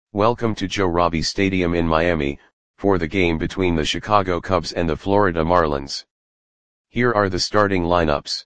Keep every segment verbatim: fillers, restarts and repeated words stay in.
Welcome to Joe Robbie Stadium in Miami, for the game between the Chicago Cubs and the Florida Marlins. Here are the starting lineups.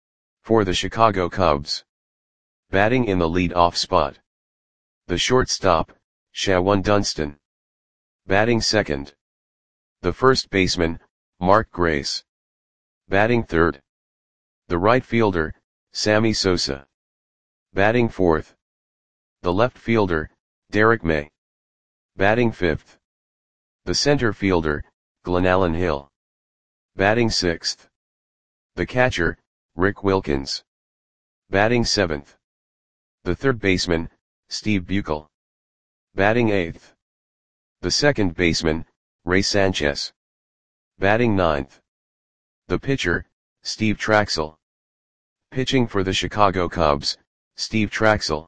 For the Chicago Cubs. Batting in the lead-off spot. The shortstop, Shawon Dunston. Batting second. The first baseman, Mark Grace. Batting third. The right fielder, Sammy Sosa. Batting fourth. The left fielder, Derek May. Batting fifth. The center fielder, Glenallen Hill. Batting sixth. The catcher, Rick Wilkins. Batting seventh. The third baseman, Steve Buechele. Batting eighth. The second baseman, Ray Sanchez. Batting ninth. The pitcher, Steve Trachsel. Pitching for the Chicago Cubs, Steve Trachsel.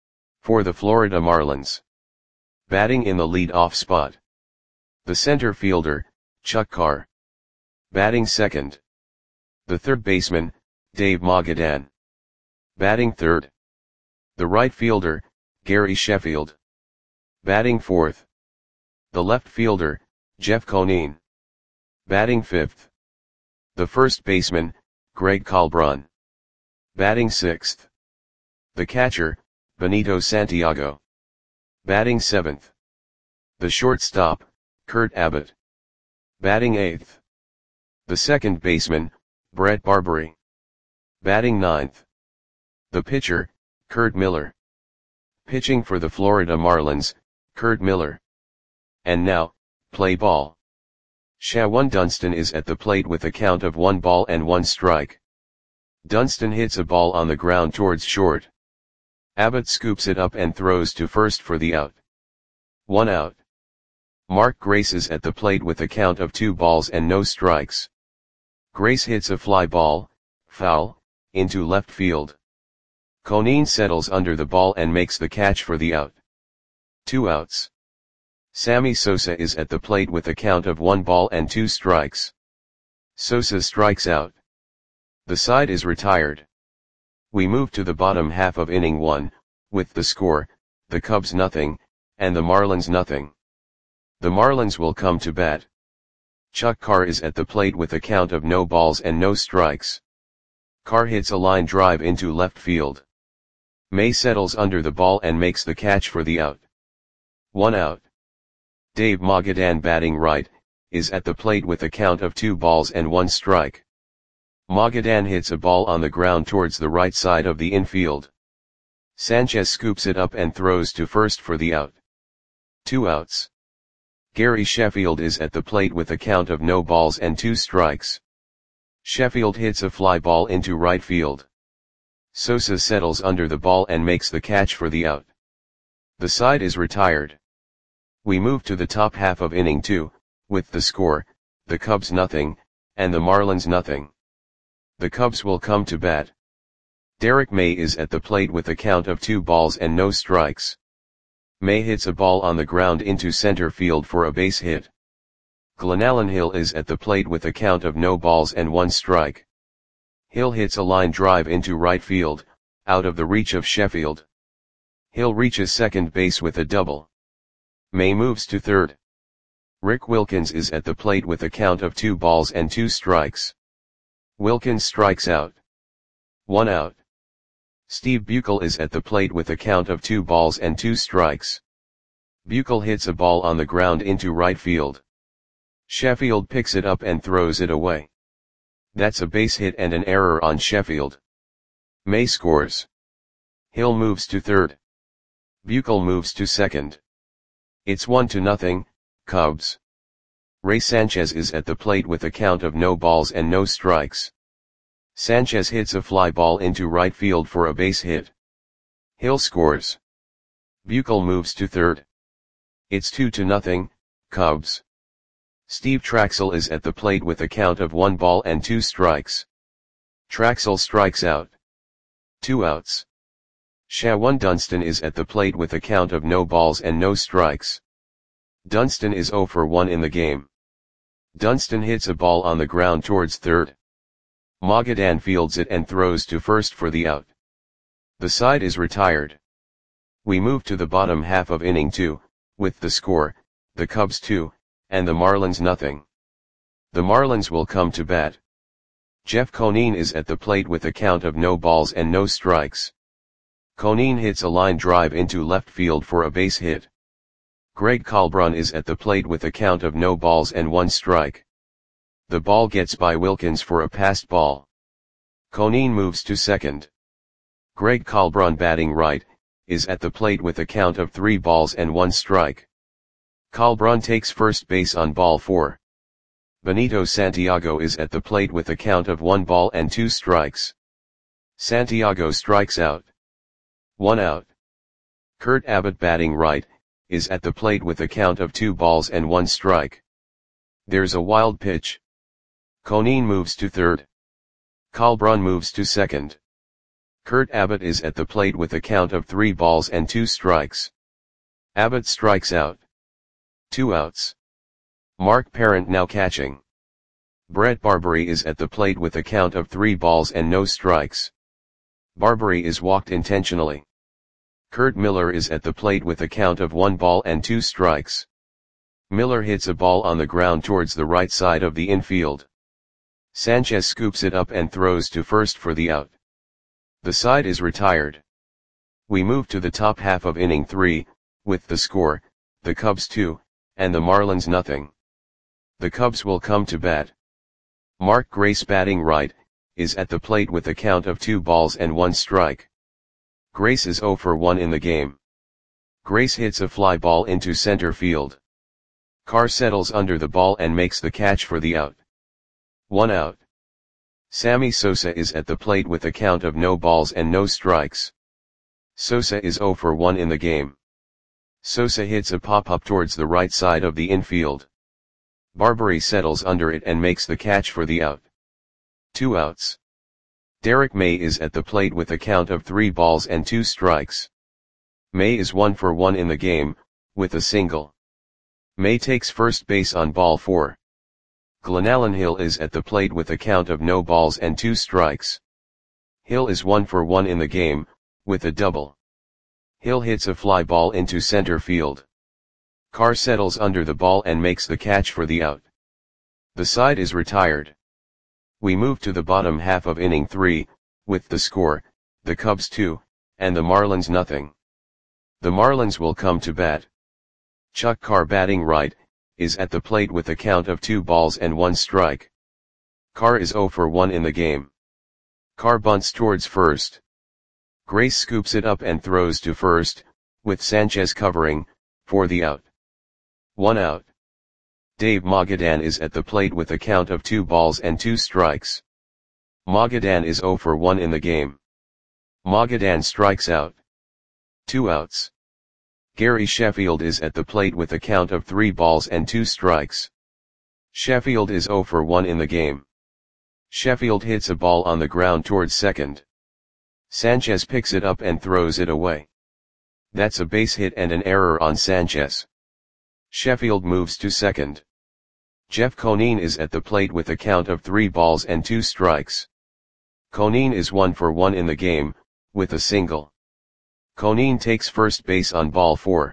For the Florida Marlins. Batting in the lead-off spot. The center fielder, Chuck Carr. Batting second. The third baseman, Dave Mogadan. Batting third. The right fielder, Gary Sheffield. Batting fourth. The left fielder, Jeff Conine. Batting fifth. The first baseman, Greg Colbrun. Batting sixth. The catcher, Benito Santiago. Batting seventh. The shortstop, Kurt Abbott. Batting eighth. The second baseman, Brett Barberie. Batting ninth. The pitcher, Curt Miller. Pitching for the Florida Marlins, Curt Miller. And now, play ball. Shawon Dunston is at the plate with a count of one ball and one strike. Dunston hits a ball on the ground towards short. Abbott scoops it up and throws to first for the out. One out. Mark Grace is at the plate with a count of two balls and no strikes. Grace hits a fly ball, foul, into left field. Conine settles under the ball and makes the catch for the out. Two outs. Sammy Sosa is at the plate with a count of one ball and two strikes. Sosa strikes out. The side is retired. We move to the bottom half of inning one, with the score, the Cubs nothing, and the Marlins nothing. The Marlins will come to bat. Chuck Carr is at the plate with a count of no balls and no strikes. Carr hits a line drive into left field. May settles under the ball and makes the catch for the out. One out. Dave Mogadan, batting right, is at the plate with a count of two balls and one strike. Mogadan hits a ball on the ground towards the right side of the infield. Sanchez scoops it up and throws to first for the out. Two outs. Gary Sheffield is at the plate with a count of no balls and two strikes. Sheffield hits a fly ball into right field. Sosa settles under the ball and makes the catch for the out. The side is retired. We move to the top half of inning two, with the score, the Cubs nothing, and the Marlins nothing. The Cubs will come to bat. Derek May is at the plate with a count of two balls and no strikes. May hits a ball on the ground into center field for a base hit. Glenallen Hill is at the plate with a count of no balls and one strike. Hill hits a line drive into right field, out of the reach of Sheffield. Hill reaches second base with a double. May moves to third. Rick Wilkins is at the plate with a count of two balls and two strikes. Wilkins strikes out. One out. Steve Buechele is at the plate with a count of two balls and two strikes. Buechele hits a ball on the ground into right field. Sheffield picks it up and throws it away. That's a base hit and an error on Sheffield. May scores. Hill moves to third. Buechele moves to second. It's one to nothing, Cubs. Ray Sanchez is at the plate with a count of no balls and no strikes. Sanchez hits a fly ball into right field for a base hit. Hill scores. Buechele moves to third. It's two to nothing, Cubs. Steve Trachsel is at the plate with a count of one ball and two strikes. Trachsel strikes out. Two outs. Shawon Dunston is at the plate with a count of no balls and no strikes. Dunston is zero for one in the game. Dunston hits a ball on the ground towards third. Mogadan fields it and throws to first for the out. The side is retired. We move to the bottom half of inning two, with the score, the Cubs two, and the Marlins nothing. The Marlins will come to bat. Jeff Conine is at the plate with a count of no balls and no strikes. Conine hits a line drive into left field for a base hit. Greg Kalbrun is at the plate with a count of no balls and one strike. The ball gets by Wilkins for a passed ball. Conine moves to second. Greg Kalbrun, batting right, is at the plate with a count of three balls and one strike. Kalbrun takes first base on ball four. Benito Santiago is at the plate with a count of one ball and two strikes. Santiago strikes out. One out. Kurt Abbott, batting right, is at the plate with a count of two balls and one strike. There's a wild pitch. Conine moves to third. Kalbrun moves to second. Kurt Abbott is at the plate with a count of three balls and two strikes. Abbott strikes out. Two outs. Mark Parent now catching. Brett Barbary is at the plate with a count of three balls and no strikes. Barbary is walked intentionally. Kurt Miller is at the plate with a count of one ball and two strikes. Miller hits a ball on the ground towards the right side of the infield. Sanchez scoops it up and throws to first for the out. The side is retired. We move to the top half of inning three, with the score, the Cubs two, and the Marlins nothing. The Cubs will come to bat. Mark Grace, batting right, is at the plate with a count of two balls and one strike. Grace is oh for one in the game. Grace hits a fly ball into center field. Carr settles under the ball and makes the catch for the out. One out. Sammy Sosa is at the plate with a count of no balls and no strikes. Sosa is oh for one in the game. Sosa hits a pop-up towards the right side of the infield. Barbary settles under it and makes the catch for the out. Two outs. Derek May is at the plate with a count of three balls and two strikes. May is one for one in the game, with a single. May takes first base on ball four. Glenallen Hill is at the plate with a count of no balls and two strikes. Hill is one for one in the game, with a double. Hill hits a fly ball into center field. Carr settles under the ball and makes the catch for the out. The side is retired. We move to the bottom half of inning three, with the score, the Cubs two, and the Marlins nothing. The Marlins will come to bat. Chuck Carr, batting right, is at the plate with a count of two balls and one strike. Carr is oh for one in the game. Carr bunts towards first. Grace scoops it up and throws to first, with Sanchez covering, for the out. One out. Dave Magadan is at the plate with a count of two balls and two strikes. Magadan is oh for one in the game. Magadan strikes out. Two outs. Gary Sheffield is at the plate with a count of three balls and two strikes. Sheffield is oh for one in the game. Sheffield hits a ball on the ground towards second. Sanchez picks it up and throws it away. That's a base hit and an error on Sanchez. Sheffield moves to second. Jeff Conine is at the plate with a count of three balls and two strikes. Conine is one for one in the game, with a single. Conine takes first base on ball four.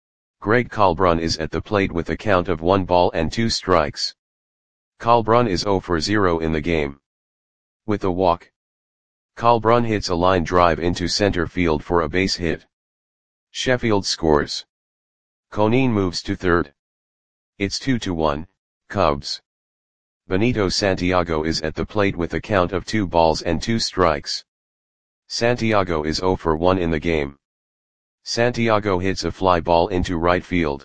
Greg Kalbrun is at the plate with a count of one ball and two strikes. Kalbrun is oh for zero in the game. With a walk. Kalbrun hits a line drive into center field for a base hit. Sheffield scores. Conine moves to third. It's two to one, Cubs. Benito Santiago is at the plate with a count of two balls and two strikes. Santiago is oh for one in the game. Santiago hits a fly ball into right field.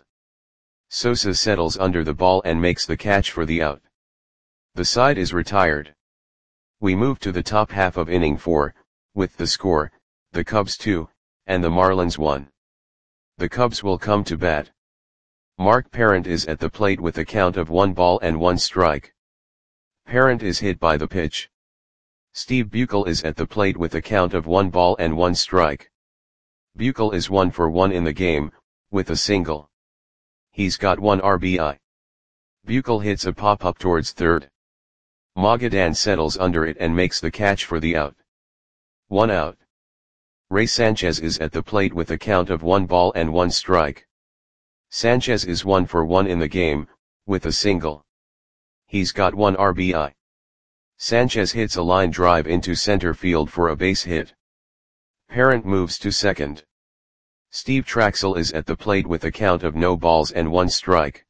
Sosa settles under the ball and makes the catch for the out. The side is retired. We move to the top half of inning four, with the score, the Cubs two, and the Marlins one. The Cubs will come to bat. Mark Parent is at the plate with a count of one ball and one strike. Parent is hit by the pitch. Steve Buechel is at the plate with a count of one ball and one strike. Buechel is one for one in the game, with a single. He's got one R B I. Buechel hits a pop-up towards third. Magadan settles under it and makes the catch for the out. One out. Ray Sanchez is at the plate with a count of one ball and one strike. Sanchez is one for one in the game, with a single. He's got one R B I. Sanchez hits a line drive into center field for a base hit. Parent moves to second. Steve Traxel is at the plate with a count of no balls and one strike.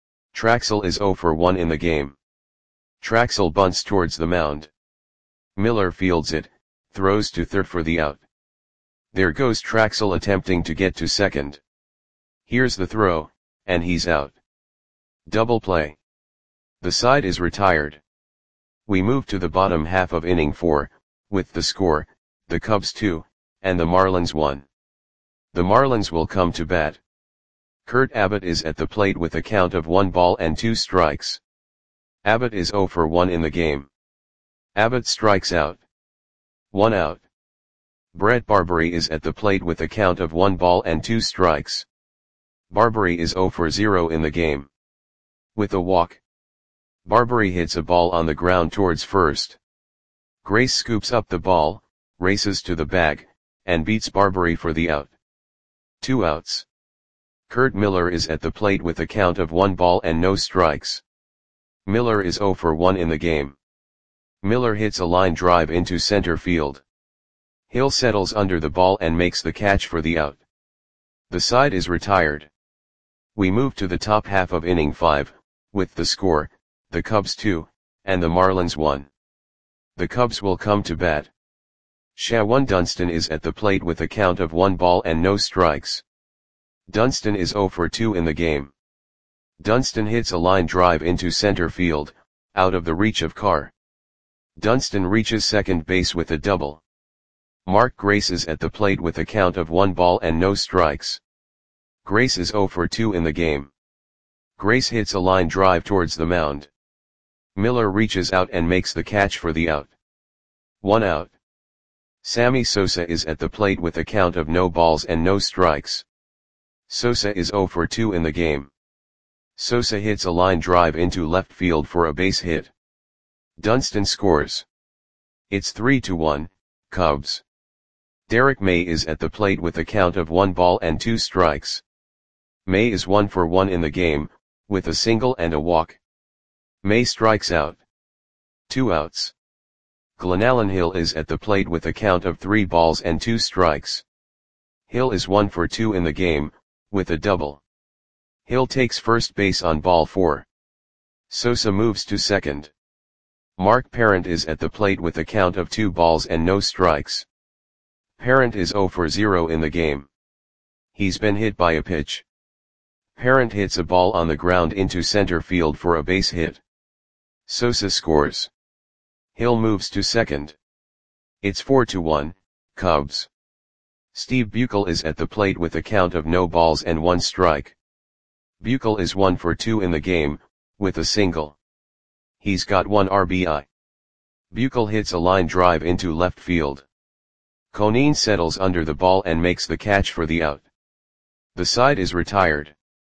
Traxel is zero for one in the game. Traxel bunts towards the mound. Miller fields it, throws to third for the out. There goes Traxel attempting to get to second. Here's the throw, and he's out. Double play. The side is retired. We move to the bottom half of inning four, with the score, the Cubs two, and the Marlins one. The Marlins will come to bat. Kurt Abbott is at the plate with a count of one ball and two strikes. Abbott is zero for one in the game. Abbott strikes out. One out. Brett Barbary is at the plate with a count of one ball and two strikes. Barbary is zero for zero in the game. With a walk, Barbary hits a ball on the ground towards first. Grace scoops up the ball, races to the bag, and beats Barbary for the out. Two outs. Kurt Miller is at the plate with a count of one ball and no strikes. Miller is zero for one in the game. Miller hits a line drive into center field. Hill settles under the ball and makes the catch for the out. The side is retired. We move to the top half of inning five, with the score, the Cubs two, and the Marlins one. The Cubs will come to bat. Shawan Dunston is at the plate with a count of one ball and no strikes. Dunston is zero for two in the game. Dunston hits a line drive into center field, out of the reach of Carr. Dunston reaches second base with a double. Mark Grace is at the plate with a count of one ball and no strikes. Grace is zero for two in the game. Grace hits a line drive towards the mound. Miller reaches out and makes the catch for the out. One out. Sammy Sosa is at the plate with a count of no balls and no strikes. Sosa is zero for two in the game. Sosa hits a line drive into left field for a base hit. Dunston scores. It's three to one, Cubs. Derek May is at the plate with a count of one ball and two strikes. May is one for one in the game, with a single and a walk. May strikes out. Two outs. Glenallen Hill is at the plate with a count of three balls and two strikes. Hill is one for two in the game, with a double. Hill takes first base on ball four. Sosa moves to second. Mark Parent is at the plate with a count of two balls and no strikes. Parent is zero for zero in the game. He's been hit by a pitch. Parent hits a ball on the ground into center field for a base hit. Sosa scores. Hill moves to second. It's four to one, Cubs. Steve Buechel is at the plate with a count of no balls and one strike. Buechel is one for two in the game, with a single. He's got one R B I. Buechel hits a line drive into left field. Conine settles under the ball and makes the catch for the out. The side is retired.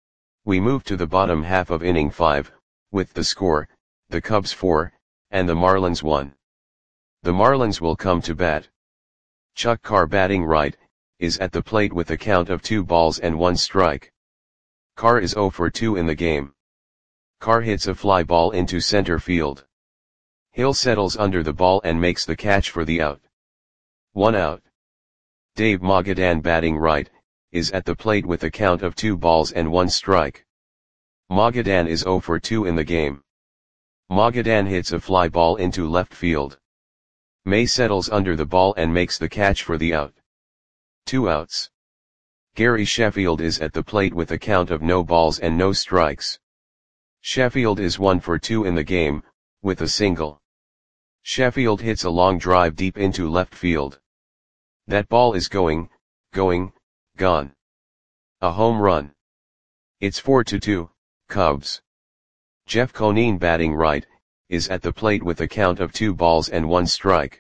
We move to the bottom half of inning five, with the score, the Cubs four, and the Marlins one. The Marlins will come to bat. Chuck Carr, batting right, is at the plate with a count of two balls and one strike. Carr is zero for two in the game. Carr hits a fly ball into center field. Hill settles under the ball and makes the catch for the out. One out. Dave Magadan, batting right, is at the plate with a count of two balls and one strike. Magadan is zero for two in the game. Magadan hits a fly ball into left field. May settles under the ball and makes the catch for the out. Two outs. Gary Sheffield is at the plate with a count of no balls and no strikes. Sheffield is one for two in the game, with a single. Sheffield hits a long drive deep into left field. That ball is going, going, gone. A home run. It's four to two, Cubs. Jeff Conine, batting right, is at the plate with a count of two balls and one strike.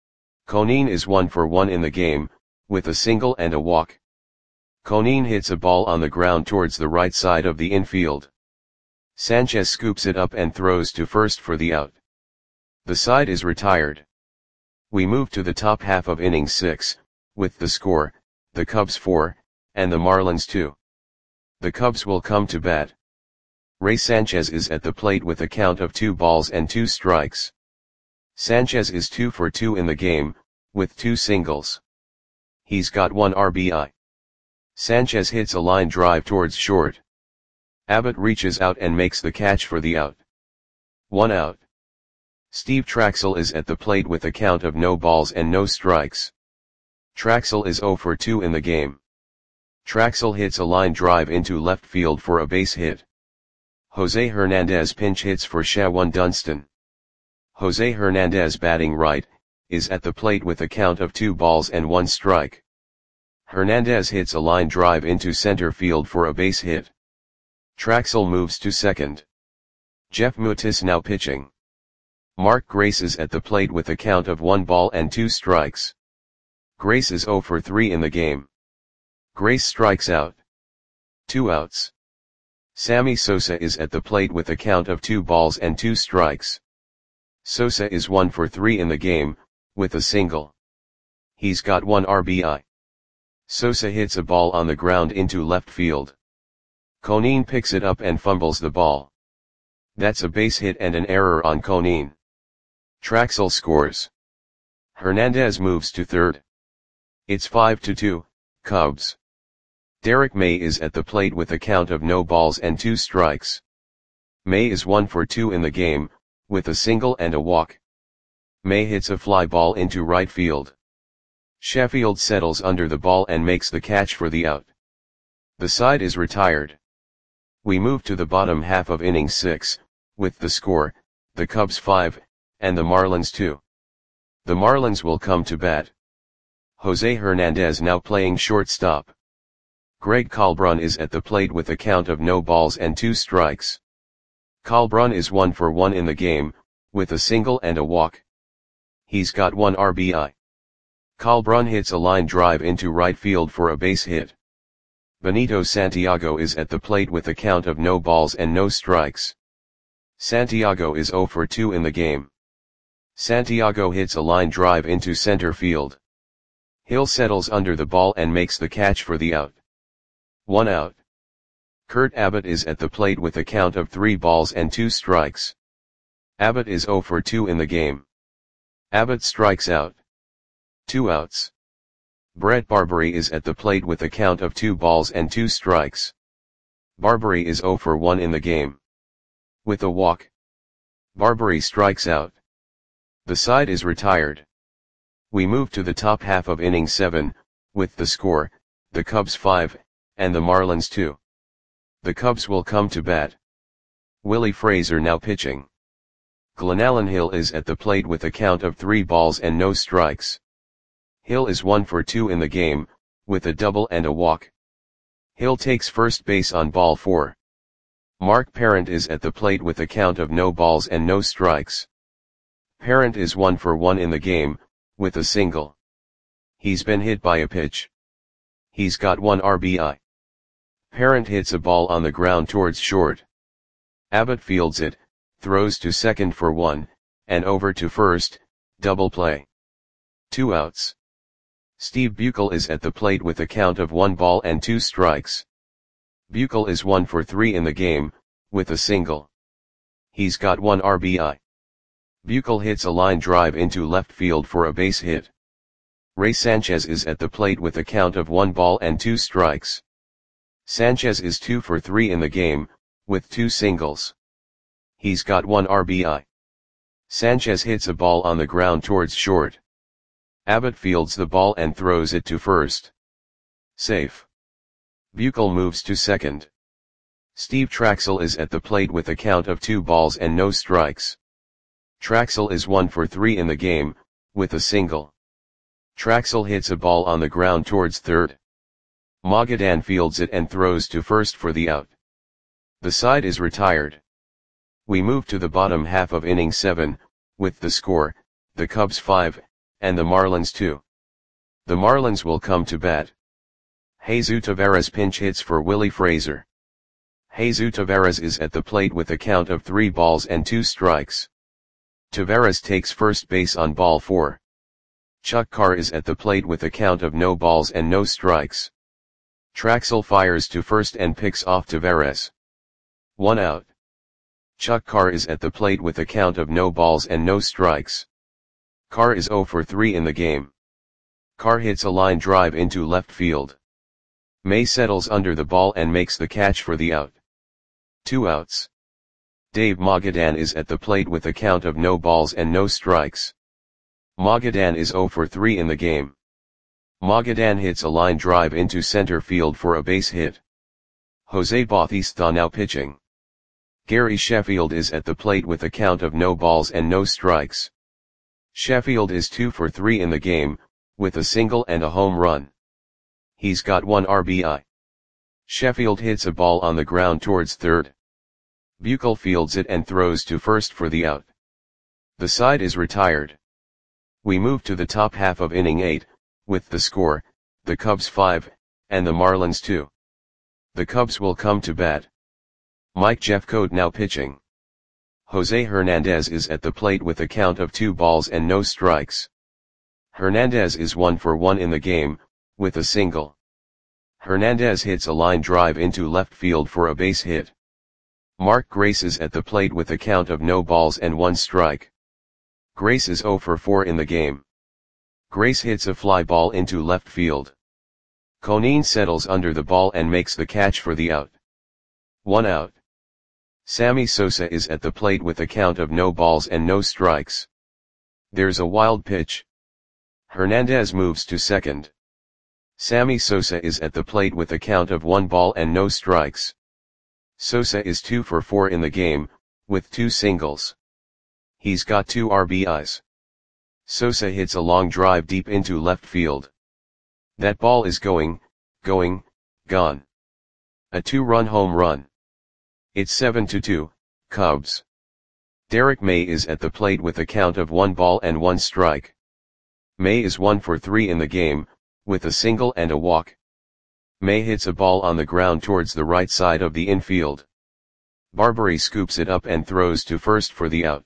Conine is one for one in the game, with a single and a walk. Conine hits a ball on the ground towards the right side of the infield. Sanchez scoops it up and throws to first for the out. The side is retired. We move to the top half of inning six, with the score, the Cubs four, and the Marlins two. The Cubs will come to bat. Ray Sanchez is at the plate with a count of two balls and two strikes. Sanchez is two for two in the game, with two singles. He's got one R B I. Sanchez hits a line drive towards short. Abbott reaches out and makes the catch for the out. One out. Steve Trachsel is at the plate with a count of no balls and no strikes. Trachsel is zero for two in the game. Trachsel hits a line drive into left field for a base hit. Jose Hernandez pinch hits for Shawan Dunston. Jose Hernandez, batting right, is at the plate with a count of two balls and one strike. Hernandez hits a line drive into center field for a base hit. Trachsel moves to second. Jeff Mutis now pitching. Mark Grace is at the plate with a count of one ball and two strikes. Grace is zero for three in the game. Grace strikes out. Two outs. Sammy Sosa is at the plate with a count of two balls and two strikes. Sosa is one for three in the game, with a single. He's got one R B I. Sosa hits a ball on the ground into left field. Conine picks it up and fumbles the ball. That's a base hit and an error on Conine. Trachsel scores. Hernandez moves to third. It's five to two, Cubs. Derek May is at the plate with a count of no balls and two strikes. May is one for two in the game, with a single and a walk. May hits a fly ball into right field. Sheffield settles under the ball and makes the catch for the out. The side is retired. We move to the bottom half of inning six, with the score, the Cubs five, and the Marlins two. The Marlins will come to bat. Jose Hernandez now playing shortstop. Greg Kalbrun is at the plate with a count of no balls and two strikes. Kalbrun is one for one in the game, with a single and a walk. He's got one R B I. Kalbrun hits a line drive into right field for a base hit. Benito Santiago is at the plate with a count of no balls and no strikes. Santiago is zero for two in the game. Santiago hits a line drive into center field. Hill settles under the ball and makes the catch for the out. One out. Kurt Abbott is at the plate with a count of three balls and two strikes. Abbott is zero for two in the game. Abbott strikes out. Two outs. Brett Barbary is at the plate with a count of two balls and two strikes. Barbary is zero for one in the game. With a walk. Barbary strikes out. The side is retired. We move to the top half of inning seven, with the score, the Cubs five, and the Marlins two. The Cubs will come to bat. Willie Fraser now pitching. Glenallen Hill is at the plate with a count of three balls and no strikes. Hill is one for two in the game, with a double and a walk. Hill takes first base on ball four. Mark Parent is at the plate with a count of no balls and no strikes. Parent is one for one in the game, with a single. He's been hit by a pitch. He's got one R B I. Parent hits a ball on the ground towards short. Abbott fields it, throws to second for one, and over to first, double play. Two outs. Steve Buechel is at the plate with a count of one ball and two strikes. Buechel is one for three in the game, with a single. He's got one R B I. Buechel hits a line drive into left field for a base hit. Ray Sanchez is at the plate with a count of one ball and two strikes. Sanchez is two for three in the game, with two singles. He's got one R B I. Sanchez hits a ball on the ground towards short. Abbott fields the ball and throws it to first. Safe. Buechel moves to second. Steve Trachsel is at the plate with a count of two balls and no strikes. Trachsel is one for three in the game, with a single. Trachsel hits a ball on the ground towards third. Magadan fields it and throws to first for the out. The side is retired. We move to the bottom half of inning seven, with the score, the Cubs five, and the Marlins two. The Marlins will come to bat. Jesus Taveras pinch hits for Willie Fraser. Jesus Taveras is at the plate with a count of three balls and two strikes. Taveras takes first base on ball four. Chuck Carr is at the plate with a count of no balls and no strikes. Traxel fires to first and picks off Taveras. One out. Chuck Carr is at the plate with a count of no balls and no strikes. Carr is zero for three in the game. Carr hits a line drive into left field. May settles under the ball and makes the catch for the out. Two outs. Dave Magadan is at the plate with a count of no balls and no strikes. Magadan is zero for three in the game. Magadan hits a line drive into center field for a base hit. Jose Bautista now pitching. Gary Sheffield is at the plate with a count of no balls and no strikes. Sheffield is two for three in the game, with a single and a home run. He's got one R B I. Sheffield hits a ball on the ground towards third. Buechel fields it and throws to first for the out. The side is retired. We move to the top half of inning eight, with the score, the Cubs five, and the Marlins two. The Cubs will come to bat. Mike Jeffcoat now pitching. Jose Hernandez is at the plate with a count of two balls and no strikes. Hernandez is one for one in the game, with a single. Hernandez hits a line drive into left field for a base hit. Mark Grace is at the plate with a count of no balls and one strike. Grace is zero for four in the game. Grace hits a fly ball into left field. Conine settles under the ball and makes the catch for the out. One out. Sammy Sosa is at the plate with a count of no balls and no strikes. There's a wild pitch. Hernandez moves to second. Sammy Sosa is at the plate with a count of one ball and no strikes. Sosa is two for four in the game, with two singles. He's got two R B Is. Sosa hits a long drive deep into left field. That ball is going, going, gone. A two-run home run. It's seven to two, Cubs. Derek May is at the plate with a count of one ball and one strike. May is one for three in the game, with a single and a walk. May hits a ball on the ground towards the right side of the infield. Barbary scoops it up and throws to first for the out.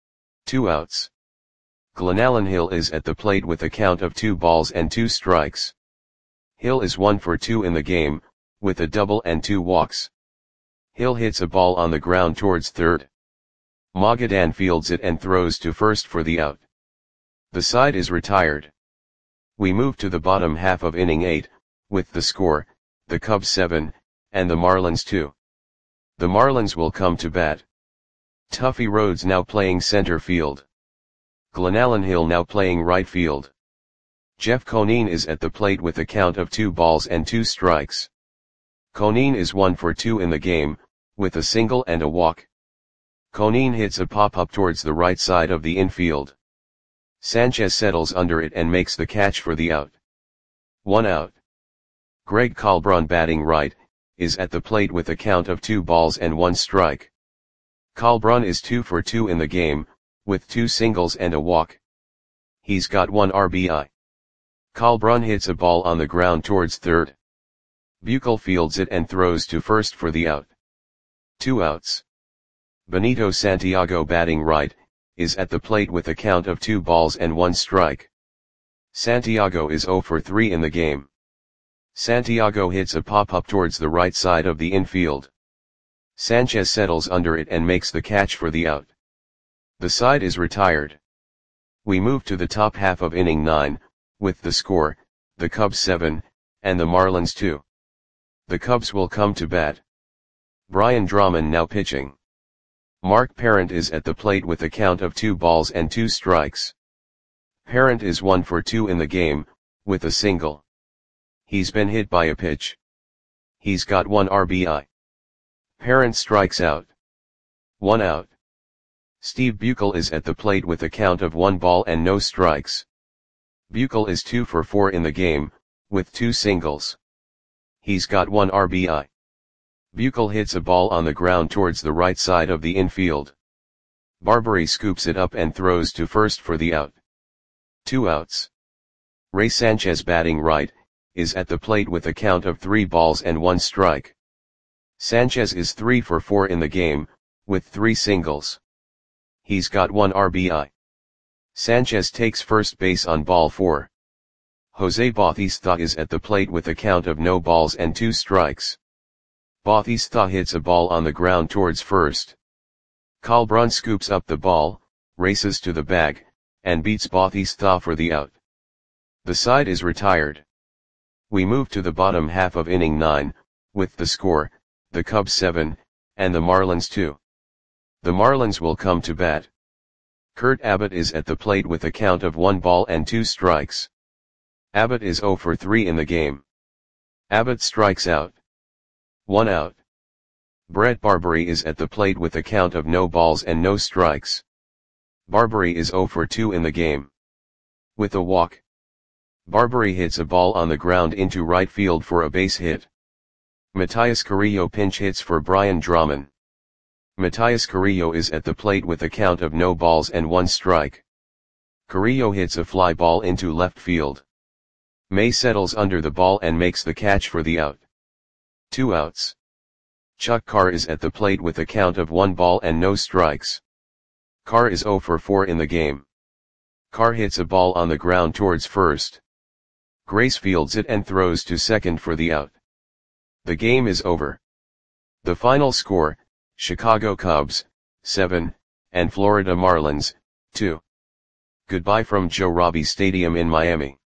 Two outs. Glenallen Hill is at the plate with a count of two balls and two strikes. Hill is one for two in the game, with a double and two walks. Hill hits a ball on the ground towards third. Magadan fields it and throws to first for the out. The side is retired. We move to the bottom half of inning eight, with the score, the Cubs seven, and the Marlins two. The Marlins will come to bat. Tuffy Rhodes now playing center field. Glenallen Hill now playing right field. Jeff Conine is at the plate with a count of two balls and two strikes. Conine is one for two in the game, with a single and a walk. Conine hits a pop-up towards the right side of the infield. Sanchez settles under it and makes the catch for the out. One out. Greg Kalbrun batting right, is at the plate with a count of two balls and one strike. Kalbrun is two for two in the game, with two singles and a walk. He's got one R B I. Kalbrun hits a ball on the ground towards third. Buechel fields it and throws to first for the out. Two outs. Benito Santiago batting right, is at the plate with a count of two balls and one strike. Santiago is zero for three in the game. Santiago hits a pop-up towards the right side of the infield. Sanchez settles under it and makes the catch for the out. The side is retired. We move to the top half of inning nine, with the score, the Cubs seven, and the Marlins two. The Cubs will come to bat. Brian Drummond now pitching. Mark Parent is at the plate with a count of two balls and two strikes. Parent is one for two in the game, with a single. He's been hit by a pitch. He's got one R B I. Parent strikes out. One out. Steve Buechel is at the plate with a count of one ball and no strikes. Buechel is two for four in the game, with two singles. He's got one R B I. Buechel hits a ball on the ground towards the right side of the infield. Barbary scoops it up and throws to first for the out. Two outs. Ray Sanchez batting right, is at the plate with a count of three balls and one strike. Sanchez is three for four in the game, with three singles. He's got one R B I. Sanchez takes first base on ball four. Jose Bautista is at the plate with a count of no balls and two strikes. Bautista hits a ball on the ground towards first. Colbrun scoops up the ball, races to the bag, and beats Bautista for the out. The side is retired. We move to the bottom half of inning nine, with the score, the Cubs seven, and the Marlins two. The Marlins will come to bat. Kurt Abbott is at the plate with a count of one ball and two strikes. Abbott is zero for three in the game. Abbott strikes out. One out. Brett Barberie is at the plate with a count of no balls and no strikes. Barberie is zero for two in the game. With a walk. Barberie hits a ball on the ground into right field for a base hit. Matias Carrillo pinch hits for Brian Drummond. Matias Carrillo is at the plate with a count of no balls and one strike. Carrillo hits a fly ball into left field. May settles under the ball and makes the catch for the out. Two outs. Chuck Carr is at the plate with a count of one ball and no strikes. Carr is zero for four in the game. Carr hits a ball on the ground towards first. Grace fields it and throws to second for the out. The game is over. The final score, Chicago Cubs, seven, and Florida Marlins, two. Goodbye from Joe Robbie Stadium in Miami.